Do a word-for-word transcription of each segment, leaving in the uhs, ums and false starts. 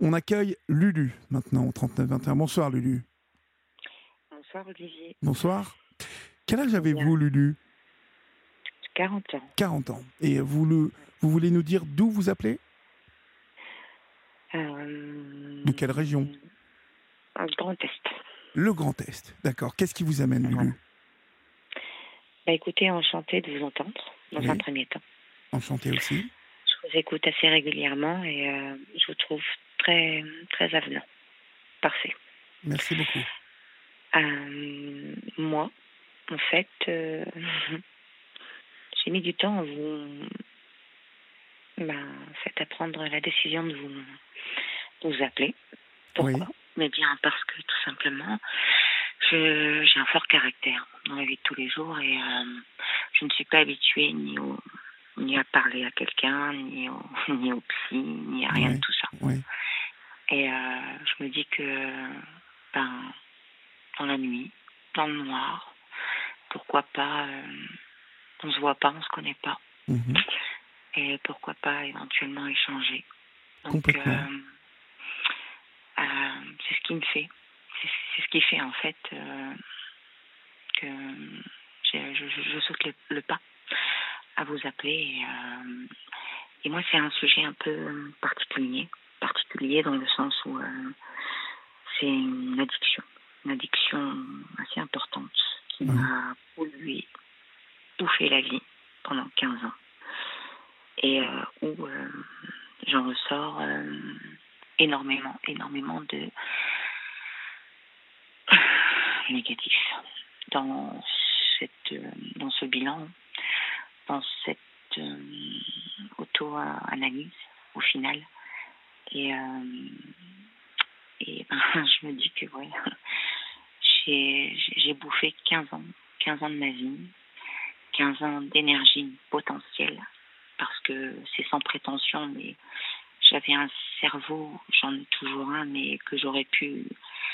On accueille Lulu maintenant au trente-neuf vingt et un. Bonsoir Lulu. Bonsoir Olivier. Bonsoir. Quel âge Bien. avez-vous Lulu? quarante ans. quarante ans. Et vous, le, vous voulez nous dire d'où vous appelez? Euh... De quelle région? Le Grand Est. Le Grand Est, d'accord. Qu'est-ce qui vous amène Lulu? Voilà. Bah écoutez, enchantée de vous entendre dans Oui. un premier temps. Enchanté aussi. Je vous écoute assez régulièrement et euh, je vous trouve très, très avenant. Parfait. Merci beaucoup. Euh, moi, en fait, euh, j'ai mis du temps à vous, bah, en fait, à prendre la décision de vous, de vous appeler. Pourquoi? Oui. Mais bien parce que tout simplement, je, j'ai un fort caractère dans la vie de tous les jours et euh, je ne suis pas habituée ni, au, ni à parler à quelqu'un, ni au, ni au psy, ni à rien Oui. de tout ça. Oui. Et euh, je me dis que ben, dans la nuit, dans le noir, pourquoi pas, euh, on se voit pas, on se connaît pas. Mhm. Et pourquoi pas éventuellement échanger. Donc, Complètement. euh, euh, c'est ce qui me fait. C'est, c'est ce qui fait en fait euh, que je, je, je saute le, le pas à vous appeler. Et, euh, et moi, c'est un sujet un peu particulier. Particulier dans le sens où euh, c'est une addiction. Une addiction assez importante qui Oui. m'a pollué, bouffé la vie pendant quinze ans. Et euh, où euh, j'en ressors euh, énormément, énormément de négatif dans cette, euh, dans ce bilan, dans cette euh, auto-analyse au final. Et, euh, et ben, je me dis que ouais, j'ai, j'ai bouffé quinze ans, quinze ans de ma vie, quinze ans d'énergie potentielle, parce que c'est sans prétention, mais j'avais un cerveau, j'en ai toujours un, mais que j'aurais pu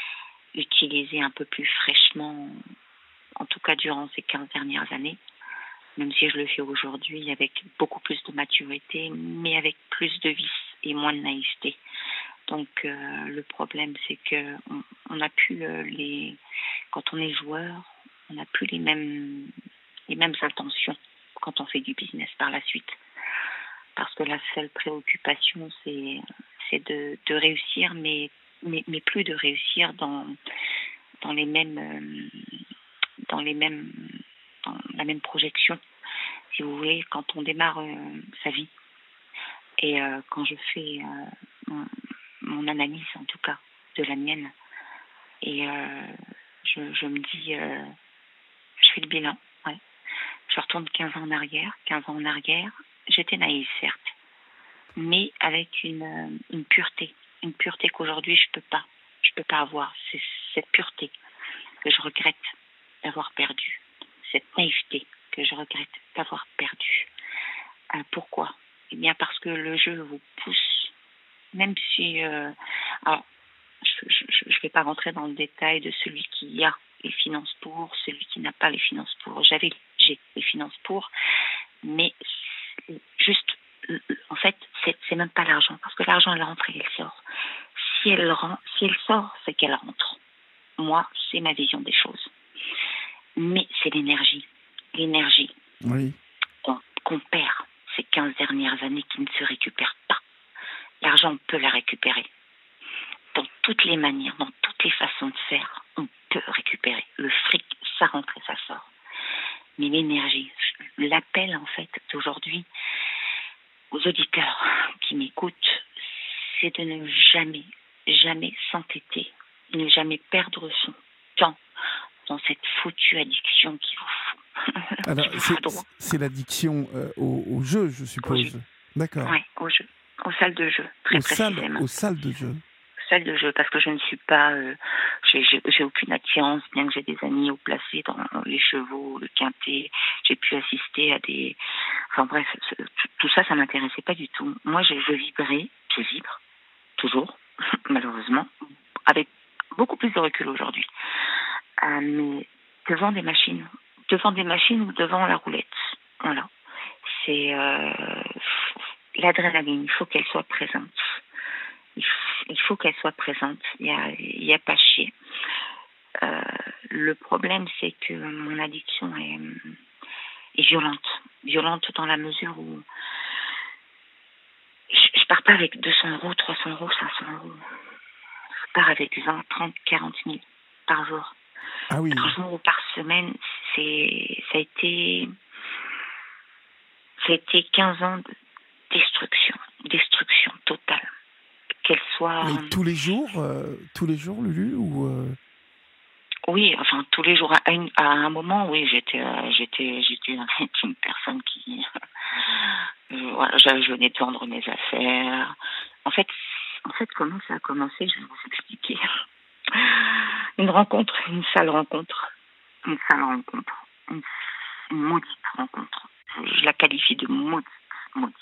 utiliser un peu plus fraîchement, en tout cas durant ces quinze dernières années, même si je le fais aujourd'hui avec beaucoup plus de maturité, mais avec plus de vices et moins de naïveté. Donc euh, le problème, c'est que on, on a plus euh, les, quand on est joueur, on n'a plus les mêmes les mêmes intentions quand on fait du business par la suite, parce que la seule préoccupation, c'est c'est de, de réussir, mais, mais mais plus de réussir dans dans les mêmes euh, dans les mêmes dans la même projection, si vous voulez, quand on démarre euh, sa vie. Et euh, quand je fais euh, mon, mon analyse, en tout cas, de la mienne, et euh, je, je me dis, euh, je fais le bilan, ouais. Je retourne quinze ans en arrière, quinze ans en arrière, j'étais naïve, certes, mais avec une, une pureté, une pureté qu'aujourd'hui je peux pas, je peux pas avoir. C'est cette pureté que je regrette d'avoir perdue, cette naïveté que je regrette d'avoir perdue. Euh, pourquoi? Eh bien parce que le jeu vous pousse, même si, euh, alors, je ne vais pas rentrer dans le détail de celui qui a les finances pour, celui qui n'a pas les finances pour. J'avais, j'ai les finances pour, mais juste, en fait, c'est, c'est même pas l'argent, parce que l'argent elle rentre et elle sort. Si elle rentre, si elle sort, c'est qu'elle rentre. Moi, c'est ma vision des choses. Mais c'est l'énergie, l'énergie Oui. qu'on, qu'on perd ces quinze dernières années qui ne se récupère pas. L'argent, on peut la récupérer. Dans toutes les manières, dans toutes les façons de faire, on peut récupérer. Le fric, ça rentre et ça sort. Mais l'énergie, l'appel en fait d'aujourd'hui aux auditeurs qui m'écoutent, c'est de ne jamais, jamais s'entêter, ne jamais perdre son temps dans cette foutue addiction qui vous fout. Alors, qui vous c'est, fout droit. c'est l'addiction euh, au, au jeu, je suppose. Au jeu. D'accord. Oui, au jeu. Aux salles de jeu, très aux salles, précisément. aux salles de jeu. Salle de jeu, parce que je ne suis pas, euh, j'ai, j'ai, j'ai aucune attirance, bien que j'ai des amis haut placés dans les chevaux, le quintet, j'ai pu assister à des, enfin bref, tout, tout ça, ça m'intéressait pas du tout. Moi, je, je vibrais, je vibre, toujours, malheureusement, avec beaucoup plus de recul aujourd'hui, euh, mais devant des machines, devant des machines ou devant la roulette, voilà. C'est euh, l'adrénaline, il faut qu'elle soit présente. il faut qu'elle soit présente. Il n'y a, il y a pas chier. Euh, le problème, c'est que mon addiction est, est violente. Violente dans la mesure où je, je pars pas avec deux cents euros, trois cents euros, cinq cents euros. Je pars avec vingt, trente, quarante mille par jour. Ah oui. Par jour ou par semaine, c'est, ça a été, ça a été quinze ans de destruction, destruction totale. Qu'elle soit... Mais tous les jours, euh, tous les jours, Lulu, ou euh... Oui, enfin tous les jours. À, une, à un moment, oui, j'étais, euh, j'étais, j'étais une personne qui, euh, voilà, je venais de vendre mes affaires. En fait, en fait, comment ça a commencé? Je vais vous expliquer. Une rencontre, une sale rencontre, une sale rencontre, une, une maudite rencontre. Je, je la qualifie de maudite, maudite,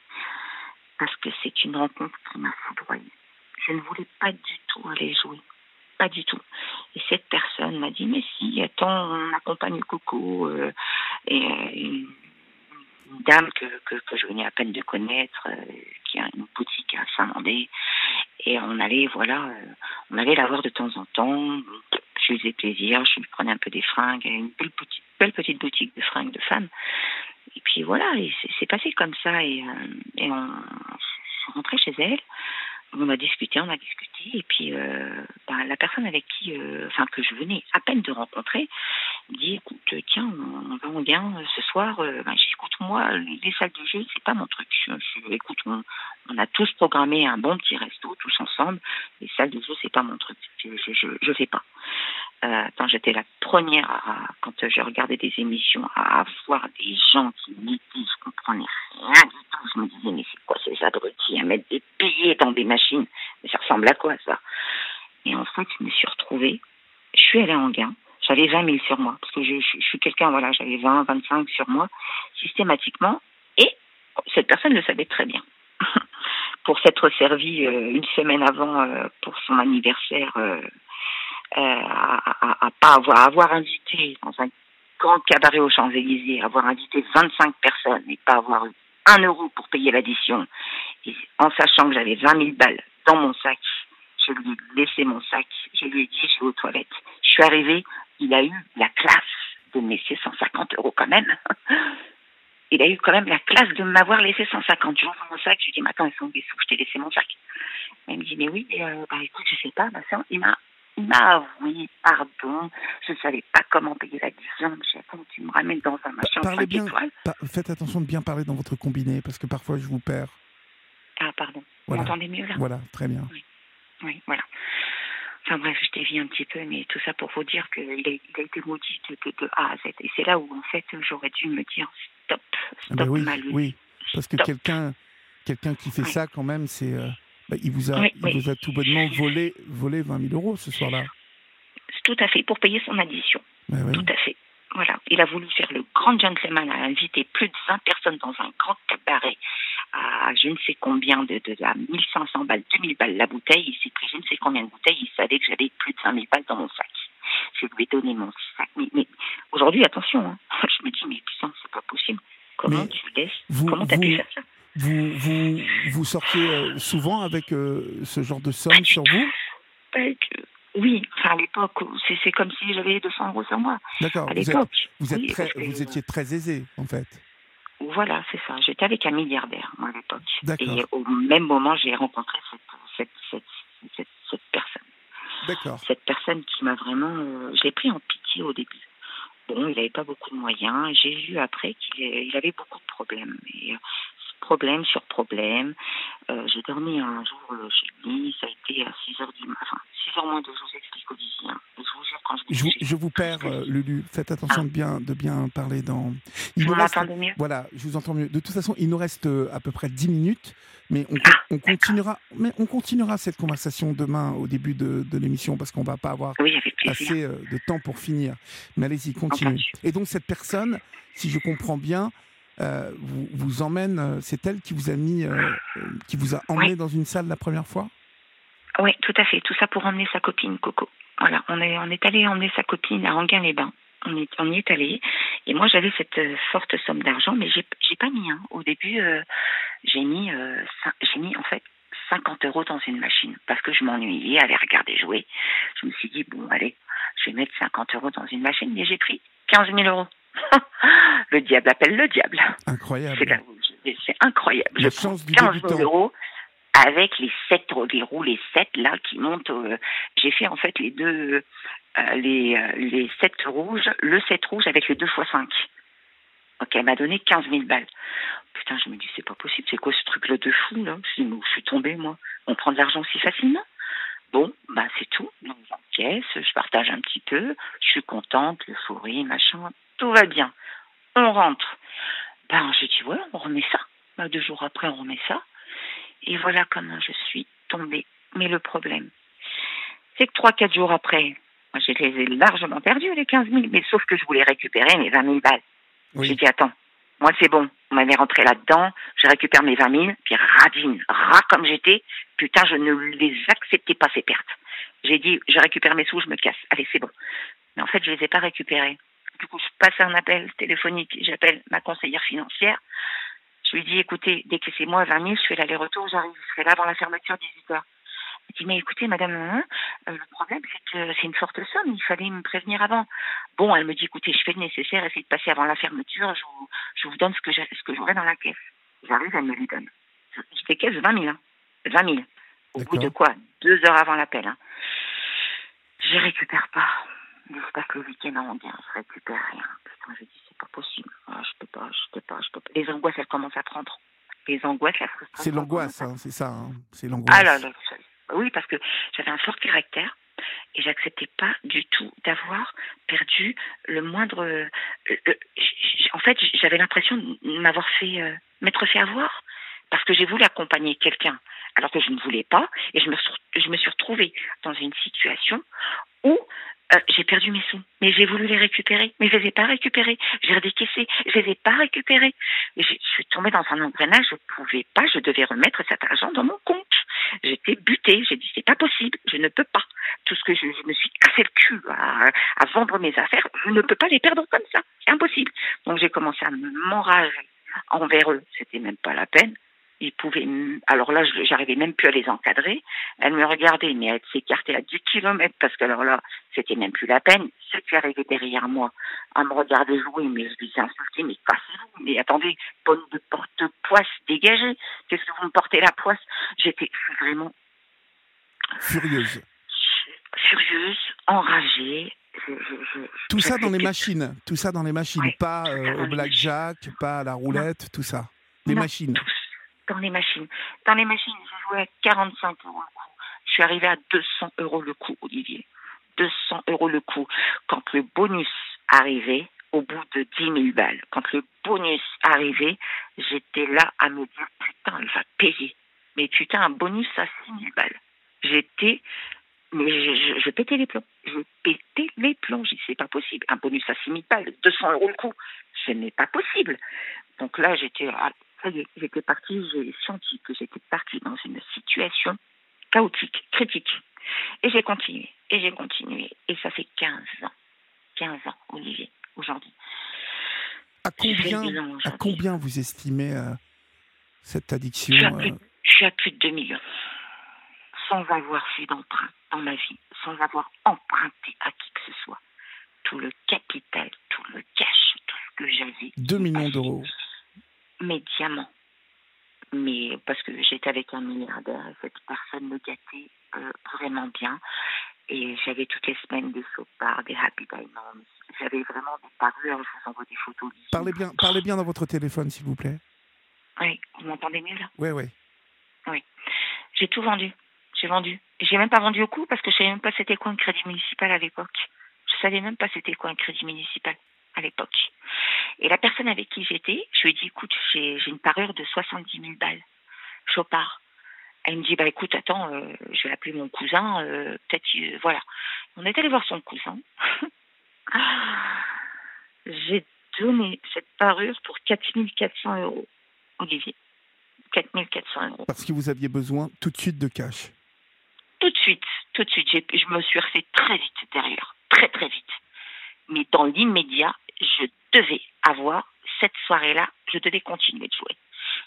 parce que c'est une rencontre qui m'a foudroyée. Je ne voulais pas du tout aller jouer. Pas du tout. Et cette personne m'a dit, mais si, attends, on accompagne Coco, euh, et euh, une, une dame que, que, que je venais à peine de connaître, euh, qui a une boutique à Saint-Mandé, et on allait, voilà, euh, on allait la voir de temps en temps. Je lui faisais plaisir, je lui prenais un peu des fringues, elle a une belle petite, belle petite boutique de fringues de femmes. Et puis voilà, et c'est, c'est passé comme ça, et, euh, et on, je suis rentrée chez elle. On a discuté, on a discuté, et puis euh, bah, la personne avec qui, euh, enfin que je venais à peine de rencontrer, dit écoute, tiens, on, on va en bien ce soir. Euh, ben, j'ai dit, écoute, moi, les salles de jeu, c'est pas mon truc. Je, je, écoute, on, on a tous programmé un bon petit resto, tous ensemble. Les salles de jeu, c'est pas mon truc. Je, je, je, je fais pas. Euh, quand j'étais la première, à, quand je regardais des émissions, à avoir des gens qui me disent, je comprenais rien du tout. Je me disais, mais c'est quoi ces abrutis à mettre des billets dans des machines? Mais ça ressemble à quoi, ça? Et en fait, je me suis retrouvée, je suis allée en gain. J'avais vingt mille sur moi, parce que je, je, je suis quelqu'un, voilà, j'avais vingt, vingt-cinq sur moi, systématiquement, et cette personne le savait très bien. Pour s'être servie euh, une semaine avant, euh, pour son anniversaire, euh, euh, à, à, à pas avoir, à avoir invité dans un grand cabaret aux Champs-Élysées, avoir invité vingt-cinq personnes et pas avoir eu un euro pour payer l'addition, et en sachant que j'avais vingt mille balles dans mon sac, je lui ai laissé mon sac, je lui ai dit, je vais aux toilettes. Je suis arrivée, il a eu la classe de me laisser cent cinquante euros quand même. Il a eu quand même la classe de m'avoir laissé cent cinquante. J'ouvre mon sac, je lui dis, mais attends, ils sont des sous, je t'ai laissé mon sac. Il me dit, mais oui, euh, bah écoute, je sais pas, bah, ça, il m'a, il m'a avoué, pardon, je ne savais pas comment payer l'addition, mais j'ai attends, tu me ramènes dans un machin Parlez cinq bien, étoiles. pa- faites attention de bien parler dans votre combiné, parce que parfois je vous perds. Ah, pardon, Voilà. vous m'entendez mieux là? Voilà, très bien. Oui, oui, voilà. Enfin bref, je dévie un petit peu, mais tout ça pour vous dire qu'il a, il a été maudit de, de, de A à Z. Et c'est là où, en fait, j'aurais dû me dire stop, stop, Ben oui, Malu. oui, parce que Stop. quelqu'un, quelqu'un qui fait Oui. ça, quand même, c'est, euh, bah, il vous a, Oui, il oui. vous a tout bonnement volé, volé vingt mille euros ce soir-là. Tout à fait, pour payer son addition. Ben oui. Tout à fait. Voilà. Il a voulu faire le grand gentleman, a invité plus de vingt personnes dans un grand cabaret à je ne sais combien de, de, de à mille cinq cents balles, deux mille balles la bouteille. Il s'est pris je ne sais combien de bouteilles. Il savait que j'avais plus de cinq mille balles dans mon sac. Je lui ai donné mon sac. Mais, mais aujourd'hui, attention, hein. Je me dis, mais putain, c'est pas possible. Comment Mais tu laisses vous, Comment t'as vous, pu faire ça? vous, vous, vous sortiez euh, souvent avec euh, ce genre de somme sur vous? Pas que- Oui, enfin à l'époque, c'est, c'est comme si j'avais deux cents euros sur moi. D'accord, À vous, êtes, l'époque, vous, êtes oui, très, parce que, vous étiez très aisé, en fait. voilà, c'est ça. J'étais avec un milliardaire, moi, à l'époque. D'accord. Et au même moment, j'ai rencontré cette, cette, cette, cette, cette personne. D'accord. Cette personne qui m'a vraiment... Euh, je l'ai pris en pitié au début. Bon, il n'avait pas beaucoup de moyens. J'ai vu après qu'il il avait beaucoup de problèmes. Et, euh, problème sur problème. Euh, j'ai dormi un jour euh, chez lui. Ça a été à six heures du matin. Enfin, six heures moins deux, je vous explique, Olivier. Hein. Je vous jure, quand je Je vous, l'ai je vous perds, euh, Lulu. Faites attention Ah. de bien, de bien parler dans. Il Vous nous reste, m'entendez mieux? voilà, je vous entends mieux. De toute façon, il nous reste euh, à peu près dix minutes, mais on, Ah, on continuera, mais on continuera cette conversation demain au début de, de l'émission parce qu'on va pas avoir Oui, avec plaisir. assez euh, de temps pour finir. Mais allez-y, continuez. Entendu. Et donc cette personne, si je comprends bien, euh, vous, vous emmène. euh, C'est elle qui vous a mis, euh, euh, qui vous a emmené Oui. dans une salle la première fois. Oui, tout à fait. Tout ça pour emmener sa copine, Coco. Voilà, on est, on est allé emmener sa copine à Anguin-les-Bains. On, est, on y est allé. Et moi, j'avais cette euh, forte somme d'argent, mais j'ai, j'ai pas mis. Hein. Au début, euh, j'ai mis, euh, cin- j'ai mis en fait cinquante euros dans une machine parce que je m'ennuyais à les regarder jouer. Je me suis dit, bon, allez, je vais mettre cinquante euros dans une machine, mais j'ai pris quinze mille euros. Le diable appelle le diable. Incroyable. C'est, là, c'est incroyable. La je chance du quinze débutant. mille euros avec les sept les roues, les sept là qui montent. Euh, j'ai fait en fait les deux, euh, les, euh, les sept rouges, le sept rouge avec les deux fois cinq. Ok, elle m'a donné quinze mille balles. Putain, je me dis, c'est pas possible, c'est quoi ce truc-là de fou, là? Je dis, mais où je suis tombée, moi? On prend de l'argent si facilement? Bon, bah c'est tout. Donc j'encaisse, je partage un petit peu, je suis contente, l'euphorie, machin, tout va bien. On rentre. Ben, j'ai dit, ouais, on remet ça. Ben, deux jours après, on remet ça. Et voilà comment je suis tombée. Mais le problème, c'est que trois, quatre jours après, moi, je les ai largement perdus, les quinze mille, mais sauf que je voulais récupérer mes vingt mille balles. Oui. J'ai dit, attends, moi c'est bon, on m'avait rentré là-dedans, je récupère mes vingt mille, puis radine, rat comme j'étais, putain, je ne les acceptais pas, ces pertes. J'ai dit, je récupère mes sous, je me casse, allez, c'est bon. Mais en fait, je les ai pas récupérés. Du coup, je passe un appel téléphonique, j'appelle ma conseillère financière, je lui dis, écoutez, décaissez-moi vingt mille, je fais l'aller-retour, j'arrive, je serai là avant la fermeture, dix-huit heures. Elle dit, mais écoutez, madame, hein, euh, le problème, c'est que c'est une forte somme, il fallait me prévenir avant. Bon, elle me dit, écoutez, je fais le nécessaire, essayez de passer avant la fermeture, je vous, je vous donne ce que, j'ai, ce que j'aurai dans la caisse. J'arrive, elle me les donne. Je, je décaisse vingt mille, hein. vingt mille. Au D'accord. bout de quoi? Deux heures avant l'appel. Hein. Je récupère pas. J'espère que le week-end en bien, je récupère rien. Putain, je dis, c'est pas possible. Ah, je peux pas, je peux pas, je peux pas. Les angoisses, elles commencent à prendre. Les angoisses, la frustration. C'est l'angoisse, hein, c'est ça, hein, c'est l'angoisse. Ah là là, oui, parce que j'avais un fort caractère et j'acceptais pas du tout d'avoir perdu le moindre. Euh, euh, en fait, j'avais l'impression de m'avoir fait euh, m'être fait avoir parce que j'ai voulu accompagner quelqu'un alors que je ne voulais pas et je me je me suis retrouvée dans une situation où euh, j'ai perdu mes sous, mais j'ai voulu les récupérer, mais je les ai pas récupérés. J'ai redécaissé, je les ai pas récupérés. Et je suis tombée dans un engrenage, je pouvais pas, je devais remettre cet argent dans mon compte. J'étais butée, j'ai dit c'est pas possible, je ne peux pas. Tout ce que je, je me suis cassé le cul à, à vendre mes affaires, je ne peux pas les perdre comme ça, c'est impossible. Donc j'ai commencé à m'enrager envers eux, c'était même pas la peine. Ils pouvaient, alors là, j'arrivais même plus à les encadrer. Elles me regardaient, mais elles s'écartaient à dix kilomètres parce que alors là, c'était même plus la peine. Ceux qui arrivaient derrière moi à me regarder jouer, mais je les insultais, mais cassez-vous, mais attendez, bonne de porte-poisse, dégagez. Qu'est-ce que vous me portez la poisse? J'étais vraiment furieuse. Furieuse, enragée. Je, je, je, tout ça dans les machines, tout ça dans les machines, ouais, pas euh, au blackjack, pas à la roulette, non. Tout ça. Les non, machines. Tous. Dans les machines. Dans les machines, je jouais à quarante-cinq euros le coup. Je suis arrivée à deux cents euros le coup, Olivier. deux cents euros le coup. Quand le bonus arrivait, au bout de dix mille balles, quand le bonus arrivait, j'étais là à me dire, putain, elle va payer. Mais putain, un bonus à six mille balles. J'étais, mais je, je, je pétais les plombs. Je pétais les plombs. Je dis, c'est pas possible. Un bonus à six mille balles, deux cents euros le coup. Ce n'est pas possible. Donc là, j'étais... Ça y est, j'étais partie, j'ai senti que j'étais partie dans une situation chaotique, critique. Et j'ai continué, et j'ai continué. Et ça fait quinze ans. quinze ans, Olivier, aujourd'hui. À combien, aujourd'hui. À combien vous estimez euh, cette addiction? je suis, plus, euh... je suis à plus de deux millions. Sans avoir fait d'emprunt dans ma vie, sans avoir emprunté à qui que ce soit. Tout le capital, tout le cash, tout ce que j'avais. deux millions d'euros. Mes diamants. Mais parce que j'étais avec un milliardaire et cette personne me gâtait euh, vraiment bien. Et j'avais toutes les semaines des soapbars, des Happy Diamonds. J'avais vraiment des parures, je vous envoie des photos. Parlez bien, parlez bien dans votre téléphone, s'il vous plaît. Oui, vous m'entendez mieux là? Oui, oui. Oui. J'ai tout vendu. J'ai vendu. Et j'ai même pas vendu au coup parce que je savais même pas c'était quoi un crédit municipal à l'époque. Je savais même pas c'était quoi un crédit municipal à l'époque. Et la personne avec qui j'étais, je lui ai dit, écoute, j'ai, j'ai une parure de soixante-dix mille balles. Chopard. Elle me dit, bah écoute, attends, euh, je vais appeler mon cousin, euh, peut-être, euh, voilà. On est allé voir son cousin. J'ai donné cette parure pour quatre mille quatre cents euros, Olivier. quatre mille quatre cents euros. Parce que vous aviez besoin tout de suite de cash. Tout de suite, tout de suite. J'ai, je me suis refait très vite derrière, très très vite. Mais dans l'immédiat, je devais avoir cette soirée-là, je devais continuer de jouer.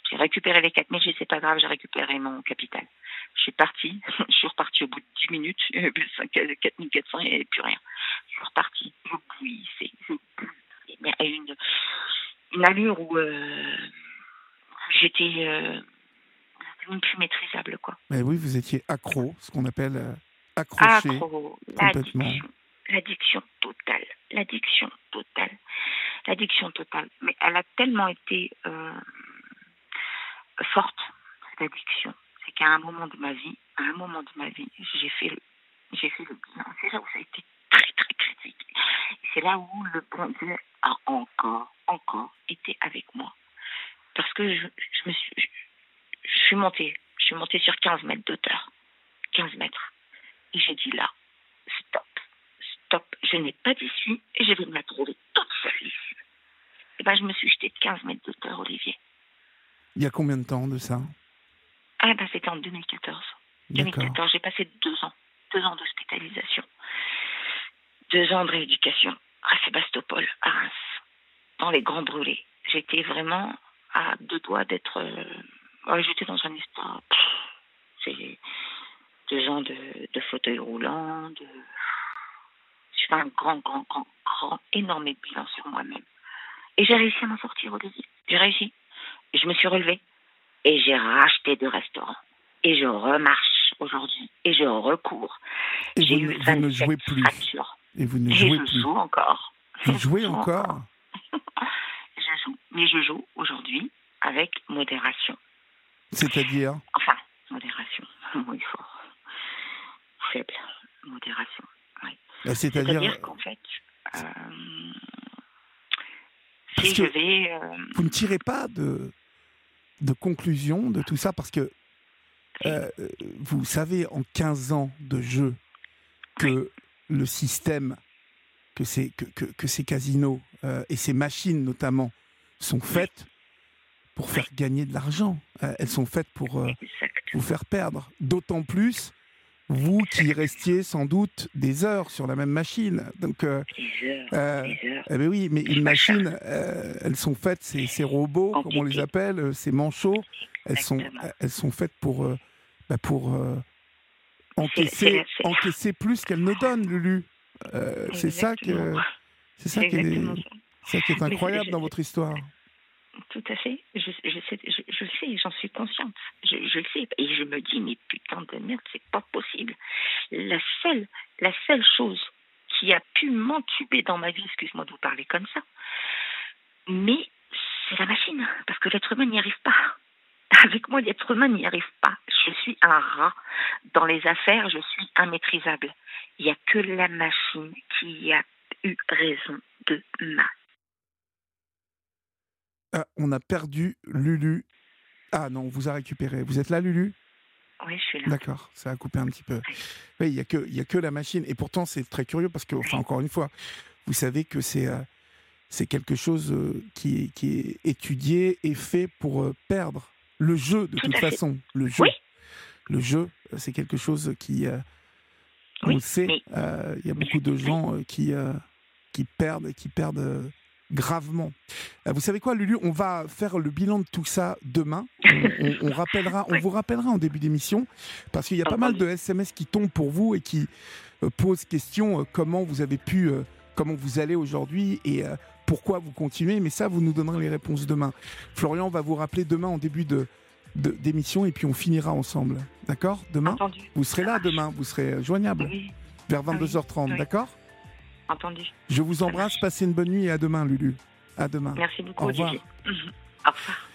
J'ai récupéré les quatre mille, j'ai dit c'est pas grave, j'ai récupéré mon capital. Je suis partie, je suis repartie au bout de dix minutes, quatre mille quatre cents, il n'y avait plus rien. Je suis repartie, je bouillissais, je bouillissais, mais à une, une allure où euh, j'étais euh, même plus maîtrisable, quoi. Mais oui, vous étiez accro, ce qu'on appelle euh, accroché. Accro, complètement. l'addiction, l'addiction totale, l'addiction totale, l'addiction totale. Mais elle a tellement été euh, forte, cette addiction. C'est qu'à un moment de ma vie, à un moment de ma vie, j'ai fait le, j'ai fait le bilan. C'est là où ça a été très, très critique. Et c'est là où le bon Dieu a encore, encore été avec moi. Parce que je, je me suis, je, je suis montée, je suis montée sur quinze mètres d'auteur. quinze mètres. Et j'ai dit là, stop, stop, je n'ai pas d'issue et je vais me la trouver toute seule ici. Et ben, je me suis jetée de quinze mètres d'auteur, Olivier. Il y a combien de temps de ça? Ah ben, c'était en deux mille quatorze. deux mille quatorze, D'accord. j'ai passé deux ans, deux ans d'hospitalisation, deux ans de rééducation à Sébastopol, à Reims, dans les Grands Brûlés. J'étais vraiment à deux doigts d'être... Euh... Ouais, j'étais dans un état... Pff, c'est deux ans de, de fauteuil roulant, de... J'ai fait un grand, grand, grand, grand, énorme bilan sur moi-même. Et j'ai réussi à m'en sortir, Olivier. J'ai réussi. Et je me suis relevée. Et j'ai racheté deux restaurants. Et je remarche aujourd'hui. Et je recours. Et J'ai vous, eu ne- vous ne jouez plus. fractures. Et vous ne Et jouez je plus. joue encore. Vous jouez Je joue encore? Je joue. Mais je joue aujourd'hui avec modération. C'est-à-dire? Enfin, modération. Oui, fort. Faible. Modération. Oui. Bah, C'est-à-dire, C'est-à-dire qu'en fait, euh, Parce si que je vais... euh, vous ne tirez pas de, de conclusion de tout ça parce que euh, vous savez en quinze ans de jeu que le système, que ces, que, que, que ces casinos euh, et ces machines notamment sont faites pour faire gagner de l'argent. Euh, elles sont faites pour euh, exact. vous faire perdre. D'autant plus, vous qui restiez sans doute des heures sur la même machine. Donc, euh, Des heures, euh, des heures. eh ben oui, mais Je une vois ça. machine, euh, elles sont faites, ces, ces robots, comme on les Entité. appelle, euh, ces manchots, elles sont, Exactement. elles sont faites pour, euh, bah, pour euh, C'est- encaisser, c'est- c'est- encaisser plus qu'elles ne donnent, Lulu. Euh, c'est ça que, Exactement. c'est ça C'est qui est, exactement ça. ça qui est Mais incroyable je- dans votre histoire. Tout à fait. Je, je sais, je, je le sais, j'en suis consciente. Je, je le sais. Et je me dis, mais putain de merde, c'est pas possible. La seule, la seule chose qui a pu m'entuber dans ma vie, excuse-moi de vous parler comme ça, mais c'est la machine. Parce que l'être humain n'y arrive pas. Avec moi, l'être humain n'y arrive pas. Je suis un rat. Dans les affaires, je suis immaîtrisable. Il n'y a que la machine qui a eu raison de ma. Ah, on a perdu Lulu. Ah non, on vous a récupéré. Vous êtes là, Lulu? Oui, je suis là. D'accord, ça a coupé un petit peu. Oui, il n'y a, que- il y a que la machine. Et pourtant, c'est très curieux parce que, enfin, encore une fois, vous savez que c'est euh, c'est quelque chose euh, qui, est, qui est étudié et fait pour euh, perdre. Le jeu, de Tout toute à fait. façon. Le jeu. Oui. Le jeu, euh, c'est quelque chose qui, euh, on Oui, le sait, mais- euh, il y a beaucoup de gens euh, qui, euh, qui perdent, qui perdent euh, gravement. Euh, vous savez quoi, Lulu, on va faire le bilan de tout ça demain. On, on- on rappellera, on Ouais. vous rappellera en début d'émission, parce qu'il y a pas mal Entendu. de S M S qui tombent pour vous et qui euh, posent question euh, comment vous avez pu, euh, comment vous allez aujourd'hui et euh, pourquoi vous continuez. Mais ça, vous nous donnerez les réponses demain. Florian va vous rappeler demain en début de de- d'émission et puis on finira ensemble. D'accord? Demain? Entendu. Vous serez là demain, vous serez joignable Oui, vers vingt-deux heures trente, oui. d'accord? entendu. Je vous embrasse, passez une bonne nuit et à demain, Lulu. À demain. Merci beaucoup, Au revoir. Olivier. Mhm. Au revoir.